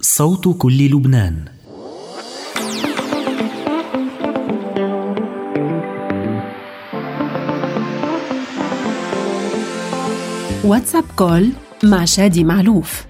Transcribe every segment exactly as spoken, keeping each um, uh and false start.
صوت كل لبنان. واتساب كول مع شادي معلوف.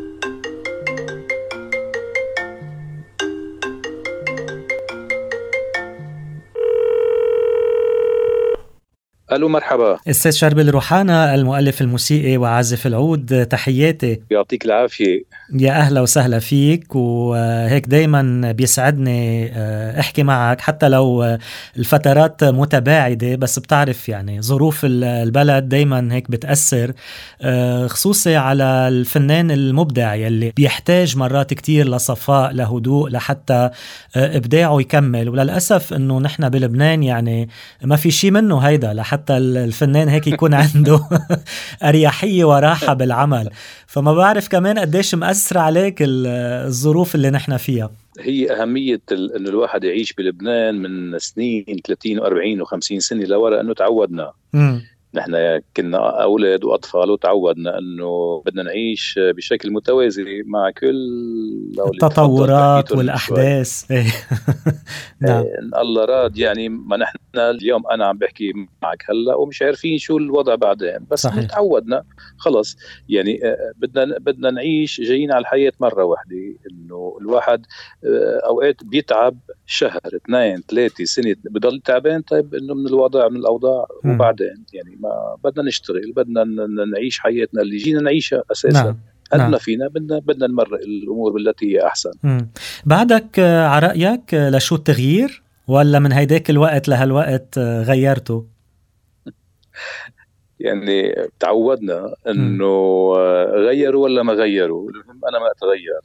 ألو مرحبا. أستاذ شربل روحانة، المؤلف الموسيقي وعازف العود، تحياتي. يعطيك العافية. يا أهلا وسهلا فيك، وهيك دايما بيسعدني أحكي معك حتى لو الفترات متباعدة، بس بتعرف يعني ظروف البلد دايما هيك بتأثر، خصوصي على الفنان المبدع يلي بيحتاج مرات كتير لصفاء، لهدوء، لحتى إبداعه يكمل. وللأسف إنه نحن بلبنان يعني ما في شي منه هيدا، لحتى الفنان هيك يكون عنده أريحية وراحة بالعمل. فما بعرف كمان قديش مأثر عليك الظروف اللي نحن فيها. هي أهمية أن الواحد يعيش بلبنان من سنين ثلاثين وأربعين وخمسين سنة لورا، أنه تعودنا. م. نحن كنا أولاد وأطفال وتعودنا أنه بدنا نعيش بشكل متوازي مع كل التطورات والأحداث. نعم. الله راد يعني، ما نحن اليوم أنا عم بحكي معك هلأ ومش عارفين شو الوضع بعدين، بس تعودنا خلص. يعني بدنا بدنا نعيش جايين على الحياة مرة واحدة. إنه الواحد أوقات بيتعب شهر اثنين ثلاثة سنة بضل تعبان، طيب إنه من الوضع من الأوضاع م. وبعدين يعني ما بدنا نشتغل، بدنا نعيش حياتنا اللي جينا نعيشها أساسا. نعم. قدنا نعم. فينا بدنا بدنا نمرق الأمور بالتي هي أحسن. مم. بعدك على رأيك لشو التغيير، ولا من هيداك الوقت لهالوقت غيرته؟ يعني تعودنا إنه غيروا ولا ما غيروا، أنا ما أتغير.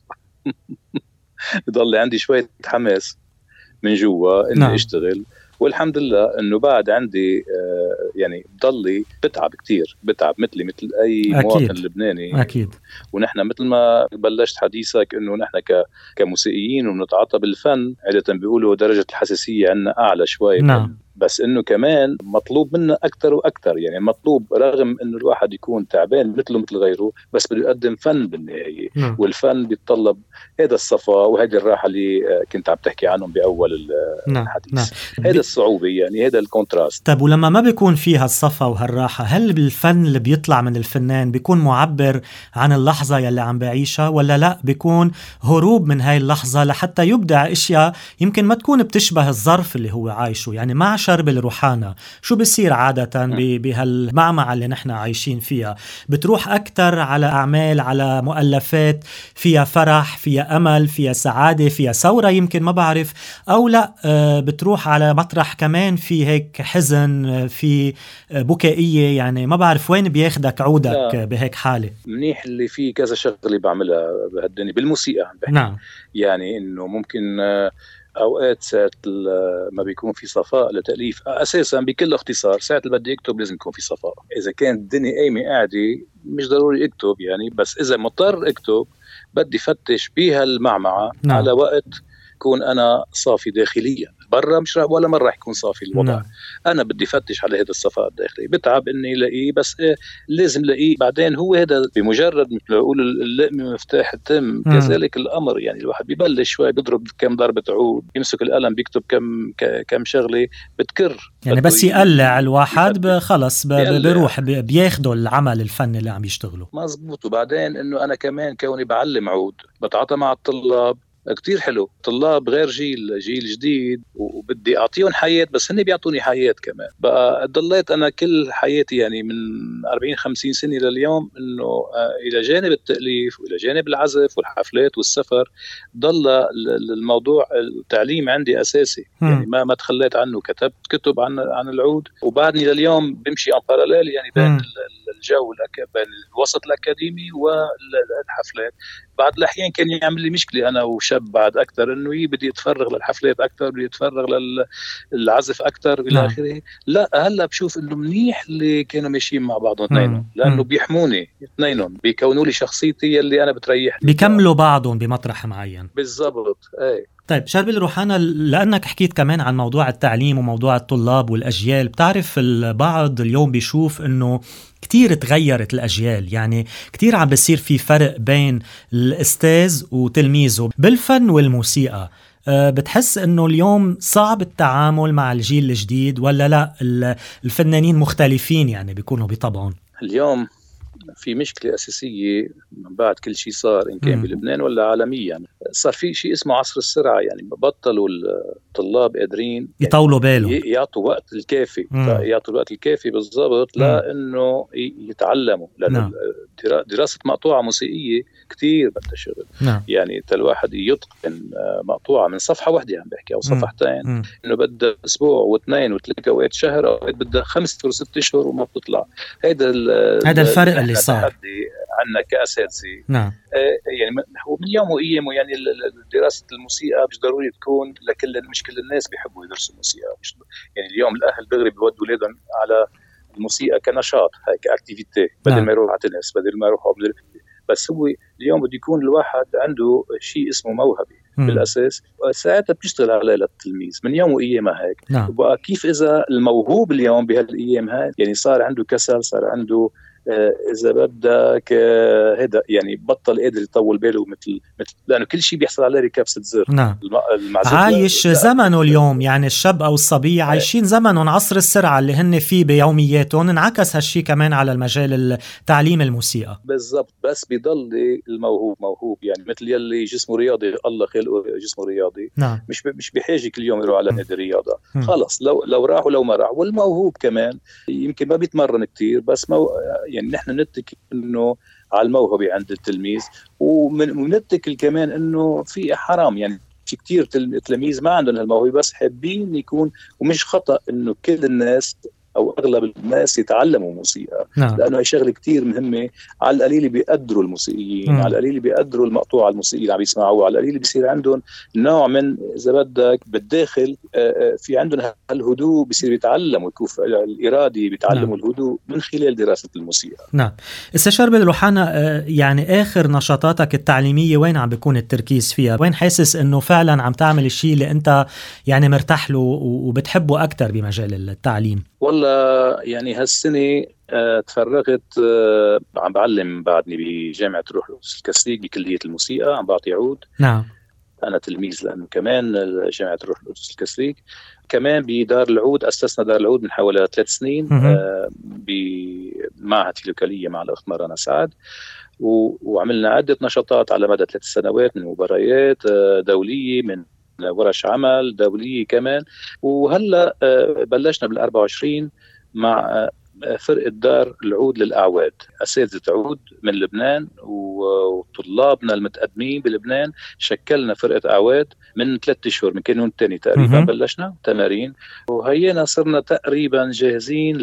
يضل عندي شوية حماس من جوا إني نعم. أشتغل، والحمد لله إنه بعد عندي آه يعني بضلي بتعب كتير، بتعب مثلي مثل أي أكيد. مواطن لبناني أكيد. ونحن مثل ما بلشت حديثك إنه نحن كموسيقيين ونتعاطى بالفن، عادة بيقولوا درجة الحساسية عنا أعلى شوي. نعم. بس إنه كمان مطلوب منا أكتر وأكتر. يعني مطلوب رغم إنه الواحد يكون تعبان مثله مثل غيره، بس بده يقدم فن بالنهاية. نعم. والفن بيتطلب هذا الصفاء وهذه الراحة اللي كنت عم تحكي عنهم بأول الحديث. نعم. نعم. هذا الصعوبة يعني، هذا الكونتراست. طب ولما ما بيكون فيها الصفاء وهالراحة، هل بالفن اللي بيطلع من الفنان بيكون معبر عن اللحظة يلي عم بعيشها، ولا لا بيكون هروب من هاي اللحظة لحتى يبدع اشياء يمكن ما تكون بتشبه الظرف اللي هو عايشه؟ يعني مع شربل روحانة شو بيصير عادة بهالمعمعة اللي نحن عايشين فيها؟ بتروح أكتر على أعمال، على مؤلفات فيها فرح، فيها أمل، فيها سعادة، فيها ثورة يمكن، ما بعرف، أو لا بتروح على مطرح كمان في هيك حزن، في بكائية؟ يعني ما بعرف وين بياخدك عودك بهيك حالة. منيح اللي فيه كذا شغلة بعملها بهالدنيا بالموسيقى. نعم. يعني إنه ممكن أوقات ساعة ما بيكون في صفاء لتأليف أساساً بكل اختصار، ساعة اللي بدي أكتب لازم يكون في صفاء. إذا كانت الدنيا قايمة قاعدة مش ضروري أكتب يعني، بس إذا مضطر أكتب بدي فتش بيها المعمعة. نعم. على وقت كون أنا صافي داخليا، برا مش ولا مرة يكون صافي الوضع. نعم. أنا بدي فتش على هذا الصفاء الداخلي، بتعب إني لاقيه، بس إيه لازم لاقيه. بعدين هو هذا بمجرد مثل يقول اللقمة مفتاح التم، كذلك الأمر. يعني الواحد بيبلش شوي بيضرب كم ضربة عود، يمسك القلم بيكتب كم كم شغلة بتكر. يعني بس يقلع الواحد خلص بيروح بياخده العمل الفني اللي عم يشتغله. مزبوط. وبعدين إنه أنا كمان كوني بعلم عود، بتعاطى مع الطلاب كتير حلو. طلاب غير جيل جيل جديد وبدي أعطيهم حياة، بس هن بيعطوني حياة كمان. بقى ضليت أنا كل حياتي يعني من أربعين خمسين سنة لليوم إنه إلى جانب التأليف وإلى جانب العزف والحفلات والسفر، ضل الموضوع التعليم عندي أساسي. م. يعني ما ما تخليت عنه. كتبت كتب عن عن العود، وبعدني لليوم بمشي عن باراليل يعني بين م. الجو بين الوسط الأكاديمي والحفلات. بعد الأحيان كان يعمل لي مشكلة أنا وشاب بعد أكتر، إنه بدي يتفرغ للحفلات أكتر، بدي يتفرغ للعزف أكتر إلى آخره. لا هلا بشوف إنه منيح اللي كانوا ماشيين مع بعضهم اثنينهم، لأنه بيحموني اثنينهم، بيكونوا لي شخصيتي اللي أنا بتريح، بيكملوا بعضهم بمطرح معين. بالضبط. أي طيب شربل روحانا، لأنك حكيت كمان عن موضوع التعليم وموضوع الطلاب والأجيال، بتعرف البعض اليوم بيشوف أنه كتير تغيرت الأجيال، يعني كتير عم بيصير في فرق بين الأستاذ وتلميذه بالفن والموسيقى. أه بتحس أنه اليوم صعب التعامل مع الجيل الجديد ولا لا الفنانين مختلفين يعني بيكونوا بطبعهم؟ اليوم في مشكلة أساسية من بعد كل شيء صار، إن كان بلبنان ولا عالميا، يعني صار في شيء اسمه عصر السرعة. يعني بطلوا الطلاب قادرين يطولوا باله، يعطوا وقت الكافي، يعطوا الوقت الكافي بالضبط لأنه يتعلموا، لأنه دراسة مقطوعة موسيقية كتير بدها شغل. نعم. يعني الواحد يتقن مقطوعة من صفحة واحدة عم بحكي أو صفحتين، إنه بدها أسبوع واثنين وثلاثة أوقات شهر، أوقات بدها خمسة وست شهور وما بتطلع. هذا هذا الفرق اللي صار عنا كأساتذة. نعم. يعني هو من يوم وأيام، يعني دراسة الموسيقى مش ضروري تكون لكل، مش كل الناس بيحبوا يدرسوا موسيقى. يعني اليوم الأهل دغري بيودوا أولادهم على الموسيقى كنشاط، هاي كأكتيفيتي، بدل نعم. ما يروح على تنس، بدل ما يروح بدل. بس هو اليوم بده يكون الواحد عنده شيء اسمه موهبة بالأساس، ساعتها بتشتغل عليه للتلميذ من يوم وأيام هيك. نعم. وبقى كيف إذا الموهوب اليوم بهالأيام هاي يعني صار عنده كسل، صار عنده إذا بدك هذا، يعني بطل قادر يطول باله مثل مثل لأنه كل شيء بيحصل عليه ركبسة زر. نعم. عايش زمنه اليوم، يعني الشاب أو الصبية عايشين زمنهم عصر السرعة اللي هن فيه بيومياتهم. انعكس هالشي كمان على المجال التعليم الموسيقى. بالضبط. بس بيضل الموهوب موهوب، يعني مثل يلي جسمه رياضي، الله خلقه جسمه رياضي. نعم. مش مش بحاجة كل يوم يروح على نادي الرياضة، خلص لو لو راح ولو ما راح. والموهوب كمان يمكن ما بيتمرن كتير، بس مو يعني نحن نتكل إنه على الموهبة عند التلميذ، ونتكل كمان إنه في حرام، يعني في كتير تلاميذ ما عندهم هالموهبة بس حابين يكون، ومش خطأ إنه كل الناس أو أغلب الناس يتعلموا موسيقى. نعم. لأنه هي شغلة كتير مهمة. على القليل بيقدروا الموسيقيين، مم. على القليل بيقدروا المقطوعة الموسيقية اللي عم يسمعوها، على القليل بيصير عندهم نوع من إذا بدك بالداخل في عندهم هالهدوء، بيصير يتعلموا يكون الإرادي، بيتعلموا. نعم. الهدوء من خلال دراسة الموسيقى. نعم. إسا شربل روحانا، يعني آخر نشاطاتك التعليمية وين عم بيكون التركيز فيها؟ وين حاسس إنه فعلا عم تعمل الشيء اللي أنت يعني مرتاح له وبتحبه أكتر بمجال التعليم؟ والله يعني هالسنة آه تفرغت، آه عم بعلم بعدني بجامعة روح القدس الكاثوليك بكلية الموسيقى، عم بعطي عود. نعم. أنا تلميذ لأنه كمان جامعة روح القدس الكاثوليك، كمان بدار العود. أسسنا دار العود من حوالي ثلاث سنين آه بمعهد لوكالية مع الأخت مرانا سعد، وعملنا عدة نشاطات على مدى ثلاث سنوات، من مباريات آه دولية، من ورش عمل دولية كمان. وهلأ بلشنا بالأربعة وعشرين مع فرقة دار العود للأعواد، أساتذة عود من لبنان وطلابنا المتقدمين بلبنان. شكلنا فرقة أعواد من ثلاثة شهور، من كانون الثاني تقريبا بلشنا تمارين، وهينا صرنا تقريبا جاهزين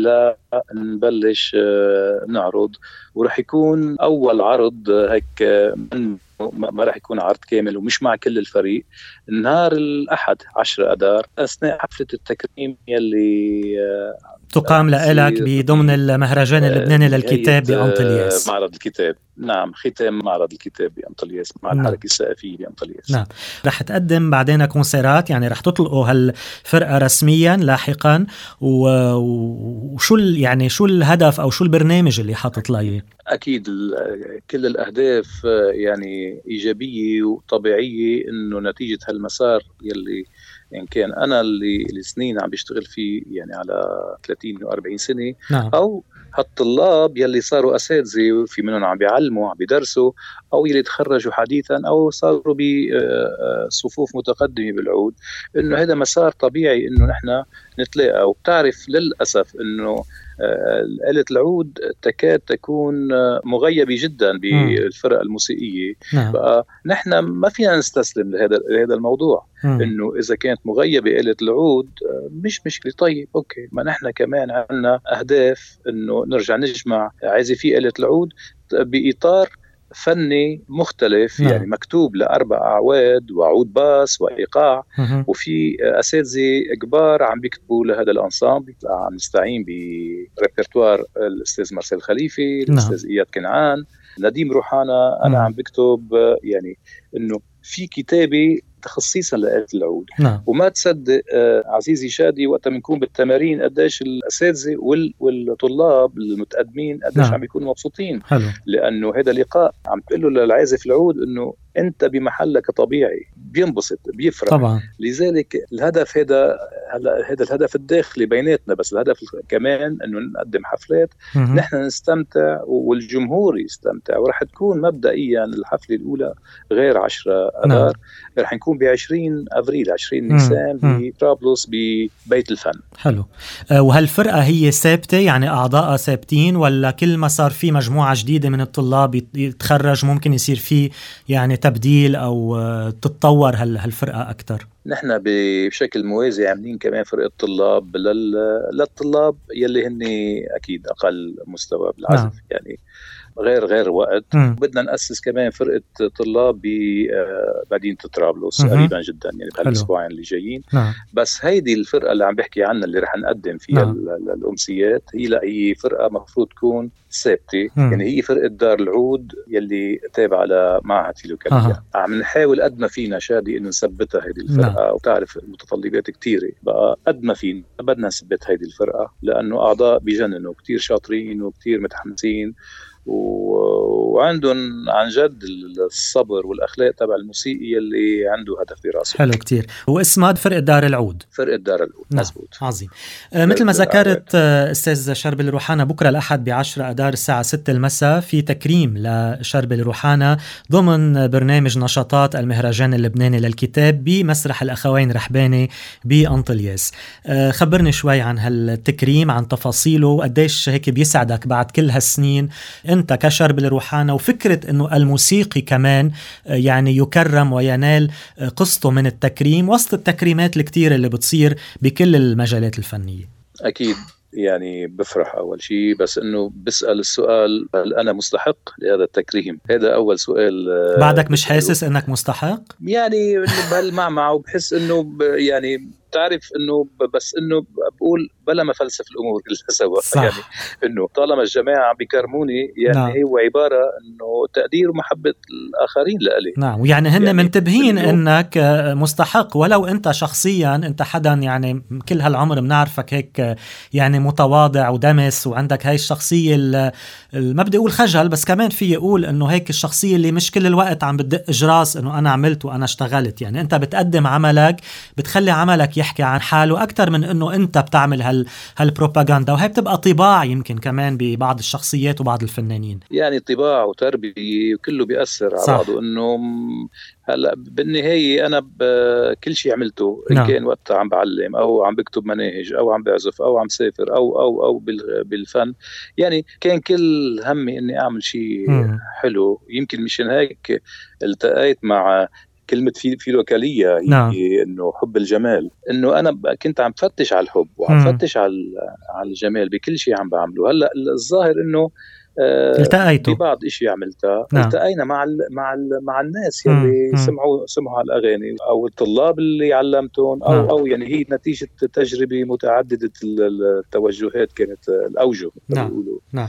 لنبلش نعرض. ورح يكون أول عرض هيك، ما راح يكون عرض كامل ومش مع كل الفريق، نهار الأحد عشرة أدار أثناء حفلة التكريم يلي تقام لك بضمن المهرجان اللبناني للكتاب بأنطلياس. معرض الكتاب، نعم، ختام معرض الكتاب بأنطلياس مع نعم. الحركة الثقافية بأنطلياس. نعم. رح تقدم بعدين كونسيرات، يعني رح تطلقوا هالفرقة رسميا لاحقا، وشو يعني شو الهدف أو شو البرنامج اللي حاطط له؟ أكيد كل الأهداف يعني إيجابية وطبيعية، إنه نتيجة هالمسار يلي يعني كان أنا اللي السنين عم بيشتغل فيه، يعني على ثلاثين وأربعين سنة. نعم. أو هالطلاب يلي صاروا أساتذة، في منهم عم بيعلموا عم بيدرسوا، أو يلي تخرجوا حديثا أو صاروا بصفوف متقدمة بالعود، إنه هذا مسار طبيعي إنه نحن نتلاقى. وبتعرف للأسف إنه آلة العود تكاد تكون مغيبة جدا بالفرق الموسيقية. نعم. فنحن ما فينا نستسلم لهذا لهذا الموضوع. مم. إنه إذا كانت مغيبة آلة العود مش مشكلة، طيب أوكي، ما نحن كمان عندنا أهداف إنه نرجع نجمع عازفي آلة العود بإطار فني مختلف. نعم. يعني مكتوب لأربع أعواد وعود باس وإيقاع. مم. وفي أساتذة كبار عم بيكتبوا لهذا الأنسامبل، عم نستعين بريبرتوار الأستاذ مارسيل خليفي، الأستاذ إياد كنعان، نديم روحانا. أنا مم. عم بكتب يعني إنه في كتابة تخصيصا لآلة العود. نعم. وما تصدق آه عزيزي شادي وقت بنكون بالتمارين قديش الأساتذة وال والطلاب المتقدمين قديش نعم. عم بيكونوا مبسوطين. حلو. لأنه هذا لقاء عم تقول له للعازف العود إنه أنت بمحلك طبيعي، بينبسط بيفرح طبعا. لذلك الهدف هذا هلا هذا الهدف الداخلي بيناتنا، بس الهدف كمان إنه نقدم حفلات مهم. نحن نستمتع والجمهور يستمتع. ورح تكون مبدئيا الحفلة الأولى غير عشرة أذار، رح نكون بعشرين أفريل عشرين نيسان بطرابلس ببيت الفن. حلو. أه وهالفرقة هي ثابتة يعني أعضاء ثابتين، ولا كل ما صار في مجموعة جديدة من الطلاب يتخرج ممكن يصير فيه يعني تبديل أو تتطور هالفرقة أكتر؟ نحن بشكل موازي عاملين كمان فرقة طلاب لل... للطلاب يلي هن أكيد أقل مستوى بالعزف. نعم. يعني غير غير وقت. م. بدنا نأسس كمان فرقة طلاب بمدينة طرابلس قريبا جدا يعني بهالأسبوعين اللي جايين. نعم. بس هيدي الفرقة اللي عم بحكي عنها اللي رح نقدم فيها نعم. الأمسيات هي لا هي فرقة مفروض تكون ثابتة. يعني هي فرقة دار العود يلي تابعة لمعهد فيلوكالية. آه. عم نحاول قد ما فينا شادي إنه نثبتها هيدي الفرقة. نعم. وتعرف المتطلبات كتيرة بقى قد ما فينا بدنا نثبت هيدي الفرقة لأنه أعضاء بيجننوا كتير شاطرين وكتير متحمسين وعندهم عن جد الصبر والأخلاق تبع الموسيقي اللي عنده هدف براسه. حلو كتير. واسمها فرقة دار العود. فرقة دار العود. نعم. مزبوط. عظيم. آه مثل ما ذكرت أستاذ شربل روحانا بكرة الأحد بعشرة أدار الساعة ستة المساء في تكريم لشربل روحانا ضمن برنامج نشاطات المهرجان اللبناني للكتاب بمسرح الأخوين رحباني بأنطلياس. آه خبرني شوي عن هالتكريم، عن تفاصيله، قديش هيك بيسعدك بعد كل هالسنين أنت كشربل روحانا، وفكرة أنه الموسيقي كمان يعني يكرم وينال قسطه من التكريم وسط التكريمات الكتيرة اللي بتصير بكل المجالات الفنية. أكيد يعني بفرح أول شيء، بس إنه بسأل السؤال هل أنا مستحق لهذا التكريم؟ هذا أول سؤال. بعدك مش حاسس إنك مستحق؟ يعني بهالمعمعة وبحس إنه يعني تعرف إنه بس إنه بقول بلا ما فلسف الأمور كلها سوا. يعني إنه طالما الجماعة بيكرموني يعني نعم. هو عبارة إنه تقدير ومحبة الآخرين لألي. نعم. ويعني هن يعني منتبهين إنك مستحق، ولو أنت شخصيا أنت حدا يعني كل هالعمر بنعرفك هيك يعني متواضع ودمس وعندك هاي الشخصية ما بدي أقول خجل، بس كمان في يقول إنه هيك الشخصية اللي مش كل الوقت عم بدق جراس إنه أنا عملت وأنا اشتغلت. يعني أنت بتقدم عملك، بتخلي عملك يحكي عن حاله أكتر من إنه أنت بتعمل هال هالبروباغندا، وهي بتبقى طباع يمكن كمان ببعض الشخصيات وبعض الفنانين. يعني طباع وتربية وكله بيأثر على بعضه. إنه هلا بالنهاية أنا بكل شيء عملته إن نعم. كان وقت عم بعلم أو عم بكتب مناهج أو عم بعزف أو عم سافر أو أو أو بالفن، يعني كان كل همي إني أعمل شيء م. حلو. يمكن مشان هيك التقيت مع كلمة في فيلوكالية نعم. إنه حب الجمال، إنه أنا كنت عم فتش على الحب وعم فتش على على الجمال بكل شيء عم بعمله. هلا الظاهر إنه التقيتوا ببعض إشي عملتها. نعم. التقينا مع ال مع ال مع الناس يلي مم. سمعوا سمعوا على الأغاني أو الطلاب اللي علمتهم أو نعم. أو يعني هي نتيجة تجربة متعددة التوجهات كانت الأوجه. نعم. نعم.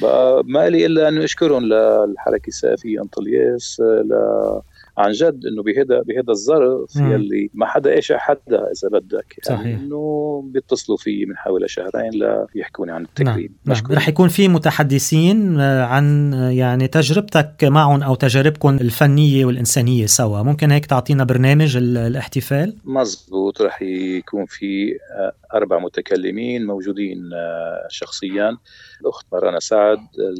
ما لي إلا أن أشكرهم للحركة السقفية أنطلياس ل عن جد انه بهذا بهذا الظرف يلي ما حدا ايش حدا اذا بدك يعني انه بيتصلوا فيه من حوالي شهرين ليحكوني عن التكريم. نعم. نعم. رح يكون في متحدثين عن يعني تجربتك معهم او تجاربكم الفنيه والانسانيه سوا. ممكن هيك تعطينا برنامج الاحتفال؟ مزبوط. رح يكون في اربع متكلمين موجودين شخصيا: الاخت مرانا سعد،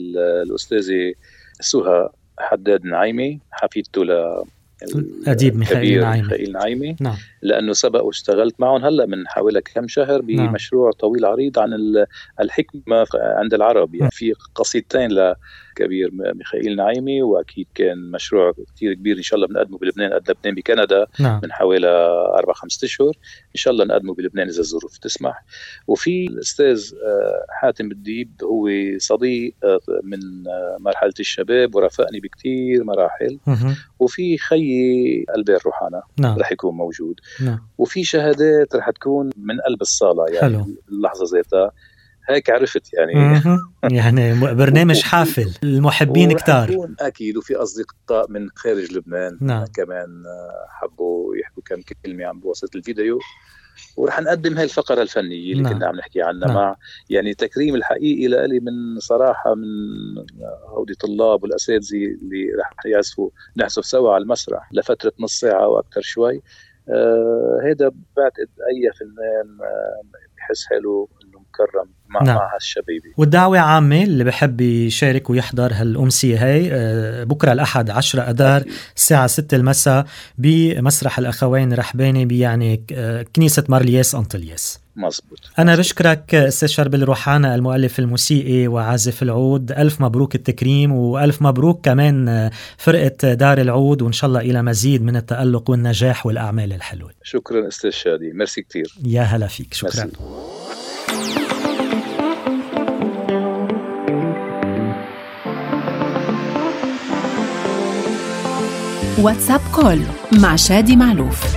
الاستاذه سهى حداد نعيمي حفيدته لأديب ميخائيل نعيمي. ميخائيل نعيمي نعم. لأنه سبق واشتغلت معهم هلأ من حوالي كم شهر بمشروع نعم. طويل عريض عن الحكمة عند العرب. يعني في قصيدتين لكبير ميخائيل نعيمي، وأكيد كان مشروع كتير كبير إن شاء الله بنقدمه بلبنان. قد لبنان بكندا نعم. من حوالي أربع خمسة أشهر إن شاء الله نقدمه بلبنان إذا الظروف تسمح. وفي الأستاذ حاتم الديب، هو صديق من مرحلة الشباب ورافقني بكتير مراحل. م- وفي خيي البير روحانا نعم. رح يكون موجود نعم. وفي شهادات رح تكون من قلب الصالة يعني حلو. اللحظة ذاتها هيك عرفت يعني. يعني برنامج حافل، المحبين كتار أكيد، وفي أصدقاء من خارج لبنان نعم. كمان حبوا يحكوا كم كلمة عن بواسطة الفيديو، ورح نقدم هاي الفقرة الفنية اللي نعم. كنا عم نحكي عنها نعم. مع يعني تكريم الحقيقي لألي من صراحة من هودي طلاب والأساتذة اللي رح يعزفوا نعزف سوا على المسرح لفترة نص ساعة وأكثر شوي. آه هيدا بعتقد أي فنان آه بحس حلو إنه مكرم مع نعم. مع هالشبيبي. والدعوة عامة اللي بحب يشارك ويحضر هالأمسية هاي آه بكرة الأحد عشرة أذار الساعة ستة المساء بمسرح الأخوين رحباني بيعني آه كنيسة مارلياس أنطلياس. مزبوط. أنا مزبوط. بشكرك أستاذ شربل روحانة المؤلف الموسيقي وعازف العود، ألف مبروك التكريم، وألف مبروك كمان فرقة دار العود، وإن شاء الله إلى مزيد من التألق والنجاح والأعمال الحلوة. شكرا أستاذ شادي، ميرسي كتير. يا هلا فيك، شكرا. مرسي. واتساب كول مع شادي معلوف.